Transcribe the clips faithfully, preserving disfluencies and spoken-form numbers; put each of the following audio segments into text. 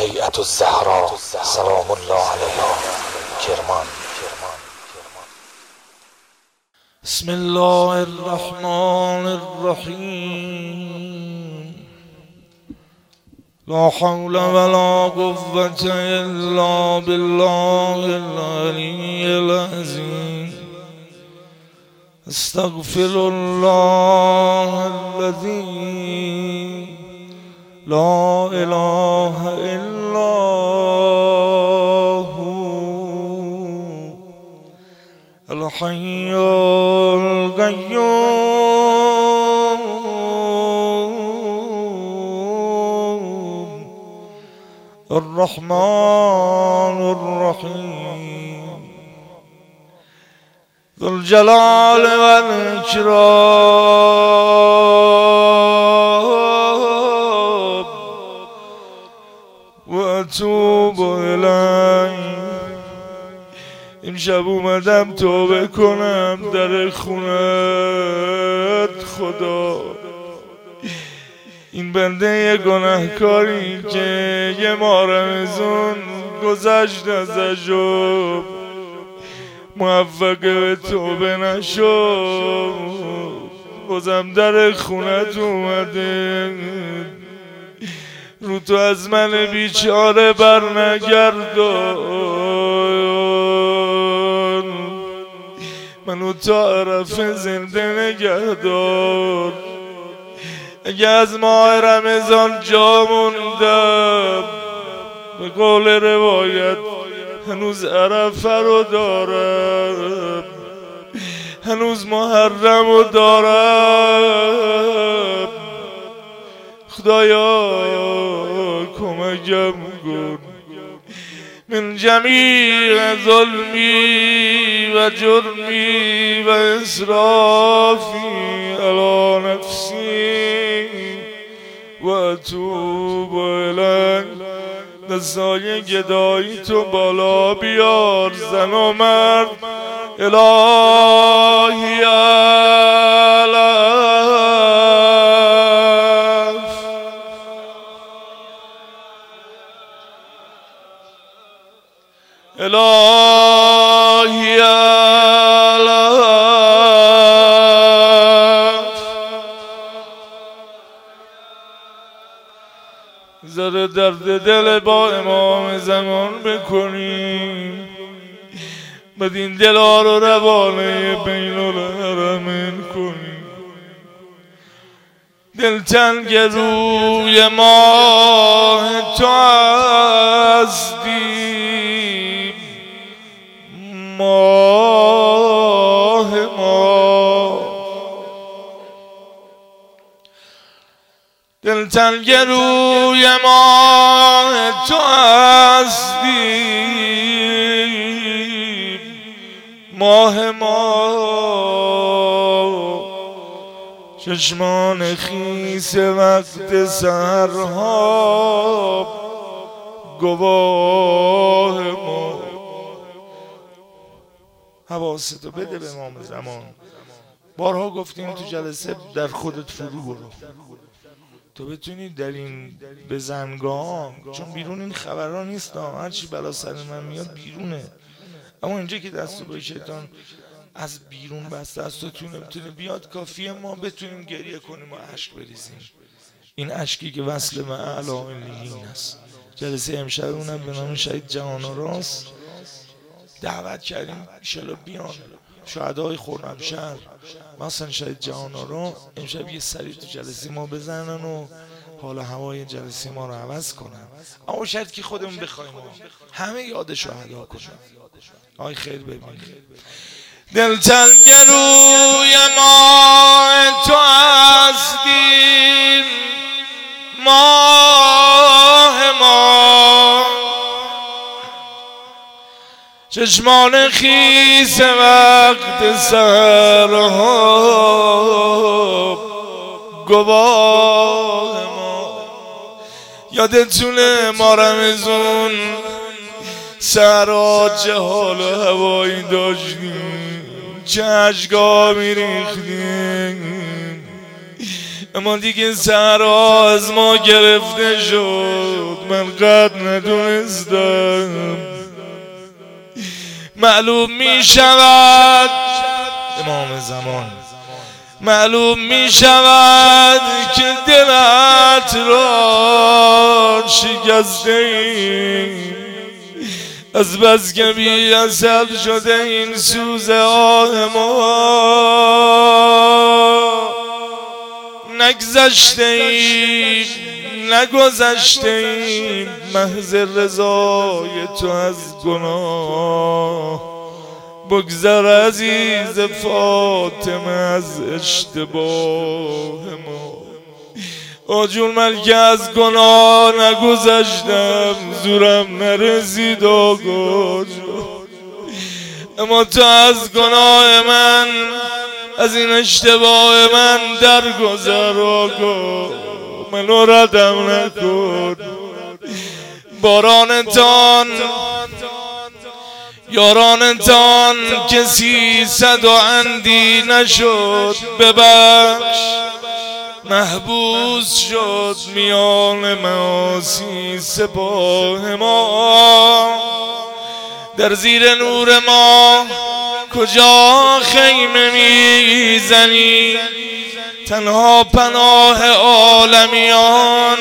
هیئت الزهرا سلام الله علیها کرمان. بسم الله الرحمن الرحیم. لا حول ولا قوة الا بالله العلی العظیم. استغفر الله الذي لا اله الا هو الحي القيوم الرحمن الرحيم ذو الجلال والإكرام وأتوب إليه. این شب اومدم توبه کنم در خونت خدا. این بنده گناهکاری که یه ماه رمضان گذشت ازش و موفق به توبه نشد، بازم در خونت اومده. رو تو از من بیچاره بر نگردان، منو تا عرفه زنده نگهدار. اگه از ماه رمضان جا موندم، به قول روایت هنوز عرفه رو دارم، هنوز محرم رو دارم. خدایا کمکم کن. من جمیع ظلمی و جرمی و اسرافی علی نفسی و اتوب الیک. دستای گدایی تو بالا بیار، زن و مرد الهی علف. الهی علف. ذره درد دل با امام زمان بکنیم، بدین دلا رو روانه بین الحرمین کنیم. دلتنگ روی ماه تو هستی، ماه ما. دلتنگ روی ماه تو هستی، ماه ما. چشمان خیس وقت سحرها گواه ما. حواستو بده به امام زمان. بارها گفتیم تو جلسه در خودت فرو برو، تو بتونی در این بزنگاه، چون بیرون این خبرها نیست، هرچی بلا سر من میاد بیرونه. اما اینجا که دست با شیطان از بیرون بسته است و تو نمیتونه بیاد، کافیه ما بتونیم گریه کنیم و اشک بریزیم. این اشکی که وصل به اعلی علیین است. جلسه امشب اونم به نام شهید جهان‌آراست دعوت کردیم انشالله بیان شهدای خرمشهر، مثلا شهید جهان‌آرا امشب یه سری تو جلسه ما بزنن و حال هوای جلسه ما رو عوض کنن. اما شاید که خودمون بخوایم همه یاد شهدا کنیم. آی خیر ببینید. دلتنگ روی ماه تو هستیم، ماه ما. چشمان خیس وقت سحرها گواه ما. یادتونه ما رمضان سحرها چه حال و هوایی داشتیم، چه اشکا میریختیم. اما دیگه سحرها از ما گرفته شد، من قد ندونستم. معلوم می شود امام زمان، معلوم می شود که دلت را شکسته ایم، از بس که بی اثر شده این سوز آه ما. نگذشته ایم نگذشته ایم محض رضای تو از گناه. بگذر عزیز فاطمه از اشتباه ما. آجون من که از گناه نگذشتم، زورم نرسید آقا جان، اما تو از گناه من، از این اشتباه من درگذر آقا، منو ردم نکن. بارانتان یارانتان کسی صد و اندی نشد، ببخش محبوس شد میان معاصی سپاه ما. در زیر نور ما کجا خیمه میزنی، تنها پناه عالمیان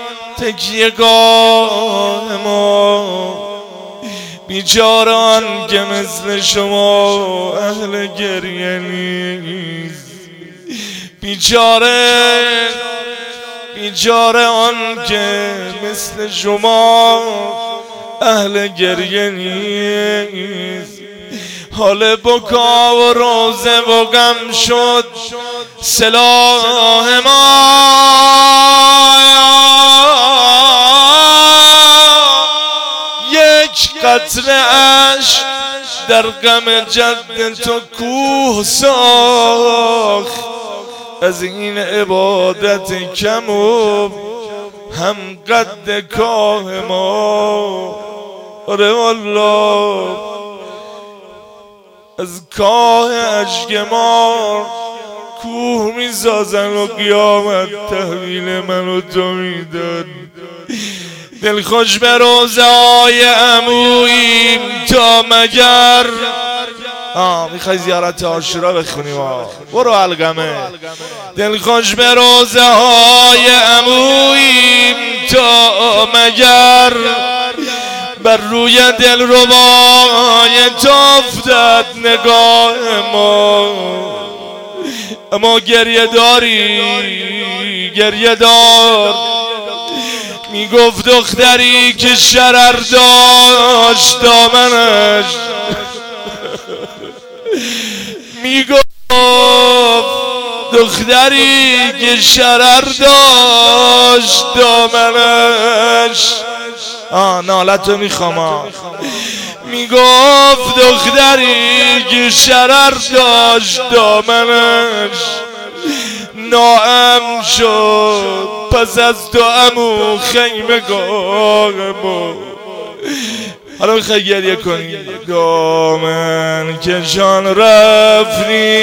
تکیهگاه ما. بیچاران که مثل شما اهل گریه نیست، بیچاره بیچاره آن که مثل شما اهل گریه نیست. حال بکا و روزه و غم شد سلاح ما. یک قطره اشک در غم جد تو کوه ساخت، از این عبادت کم و هم قد کاه ما. آره والله از کاه اشک ما کوه می سازن و قیامت تحویل من و تو میدن. دل خوش به روزه های عموییم تا مگر. آه میخوای زیارت عاشورا بخونیم؟ آه برو القمه. دل خوش به روزه های عموییم تا مگر، بر روی دل ربای تو افتد نگاه ما. اما گریه داری گریه دار، میگفت دختری که شرر داشت دامنش، میگفت دختری که شرر داشت دامنش. آه نالتو میخوام. میگفت دختری که شرر داشت دامنش، ناام شد پس از تو عمو خیمه گاه ما. حالا میخوای گریه کنی. دامن کشان رفتی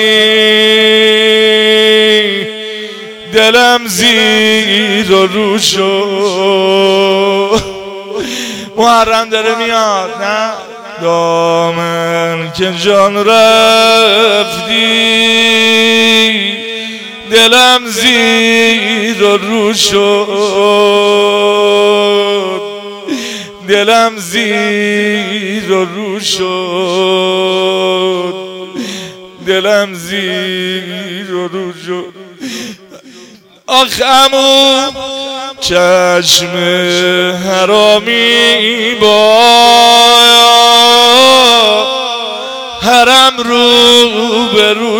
دلم زیر و رو شد. محرم داره میاد نه؟ دامن کشان رفتی دلم زیر و رو شد، دلم زیر و رو شد، دلم زیر و رو شد. آخ عمو چشم حرامی با حرم رو به رو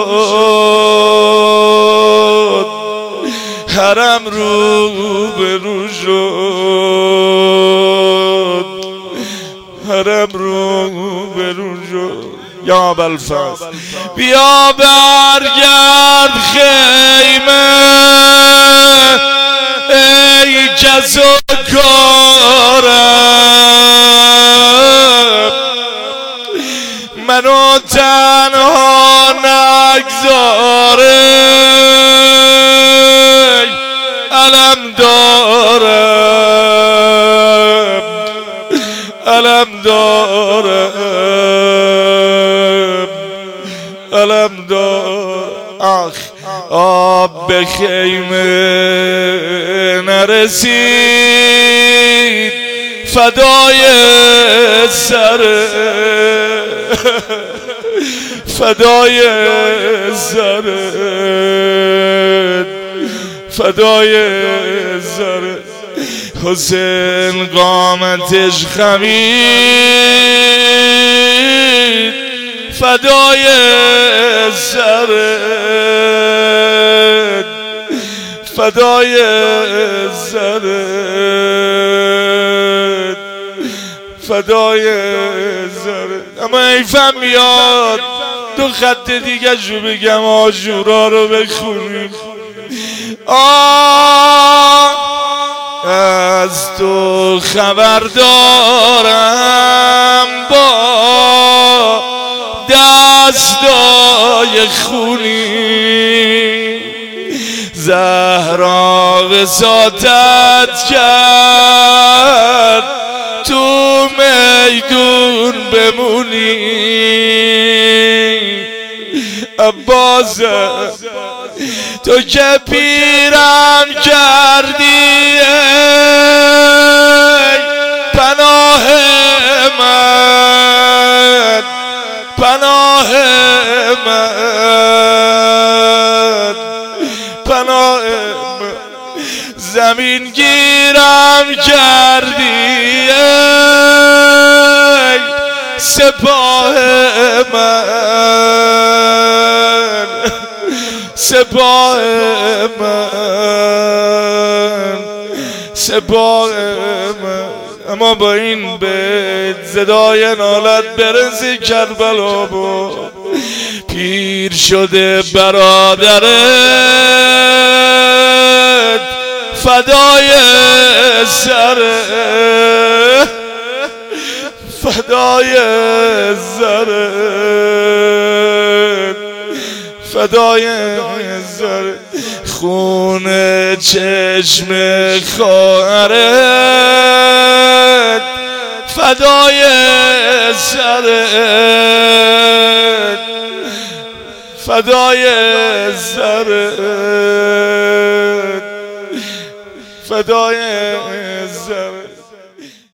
شد، حرم رو به رو شد، حرم رو به رو شد. یا ابوالفضل بیا برگرد خیمه ای کس و کارم، منو تنها نگذاره علم دارم. علم دار. آخ آب به خیمه نرسید فدای سر فدای سر فدای سر حسین قامتش خمید فدای سر فدای سر فدای سر. اما ایفم میاد دو خط دیگه جو بگم آشورا رو بخونیم. آه از تو خبر دارم با دستای خونی زهرا وساطت کرد تو میدون بمونی. عباس تو که پیرم کردی پناه من پناه من پناه من زمین گیرم کردی سپاه من سپاه من سپاه من. اما با این به صدای نالت برسی کربلا با پیر شده برادرت فدای سر فدای سر فدای سر خون چشم خواهرت فدای سرت فدای سرت فدای